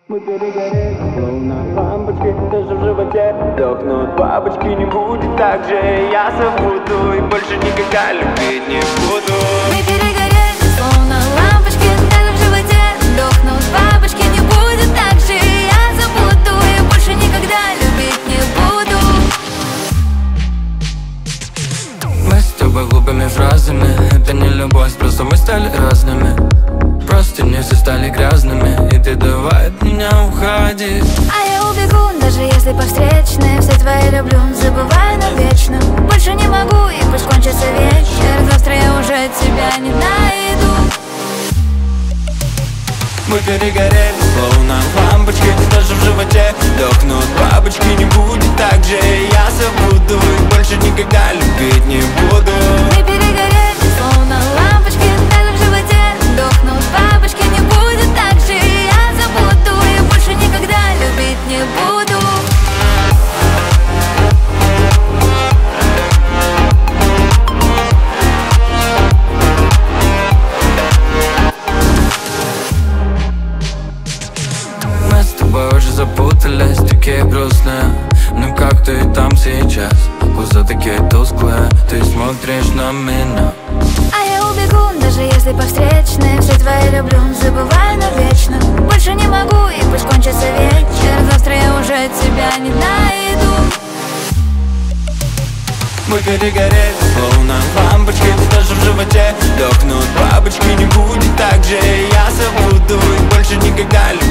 Мы перегорели, словно лампочки, даже в животе дохнут бабочки, не будет так же. Я забуду и больше никогда любить не буду. Мы перегорели, словно лампочки, даже в животе дохнут бабочки, не будет так же. Я забуду и больше никогда любить не буду. Мы с тобой глупыми фразами, это не любовь, просто мы стали разными. Просто не все стали грязными, и ты давай от меня уходи. А я убегу, даже если по встречной. Все твои люблю, забываю навечно. Больше не могу, и пусть кончится вечер. Завтра я уже тебя не найду. Мы перегорели, словно лампочки, даже в животе дохнут бабочки, не будет так же. Я забуду и больше никогда любить не буду. Мы перегорели, словно лампочки, даже в животе дохнут бабочки, не будет так же. Я забуду и больше никогда любить не буду. Мы с тобой уже запутались, такие грустные. Ну как ты там сейчас? Глаза такие тусклые, ты смотришь на меня. А я убегу, даже если по встречной. Все твои люблю, забываю навечно. Больше не могу, и пусть кончится вечер. Завтра я уже тебя не найду. Мы перегорели, словно лампочки, даже в животе дохнут бабочки, не будет так же. Я забуду и больше никогда любить